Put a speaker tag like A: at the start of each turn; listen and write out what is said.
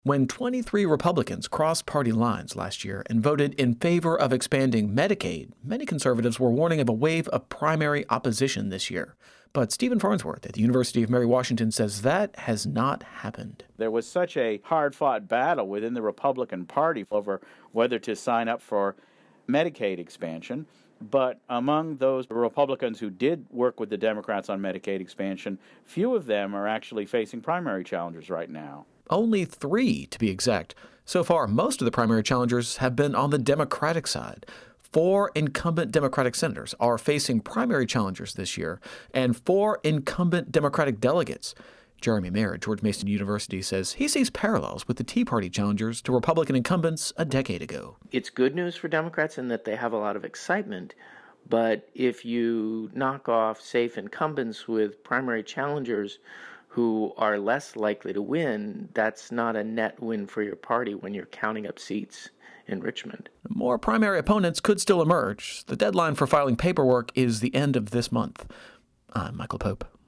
A: When 23 Republicans crossed party lines last year and voted in favor of expanding Medicaid, many conservatives were warning of a wave of primary opposition this year. But Stephen Farnsworth at the University of Mary Washington says that has not happened.
B: There was such a hard-fought battle within the Republican Party over whether to sign up for Medicaid expansion. But among those Republicans who did work with the Democrats on Medicaid expansion, few of them are actually facing primary challenges right now.
A: Only 3, to be exact. So far, most of the primary challengers have been on the Democratic side. 4 incumbent Democratic senators are facing primary challengers this year, and 4 incumbent Democratic delegates. Jeremy Mayer at George Mason University says he sees parallels with the Tea Party challengers to Republican incumbents a decade ago.
C: It's good news for Democrats in that they have a lot of excitement, but if you knock off safe incumbents with primary challengers who are less likely to win, that's not a net win for your party when you're counting up seats in Richmond.
A: More primary opponents could still emerge. The deadline for filing paperwork is the end of this month. I'm Michael Pope.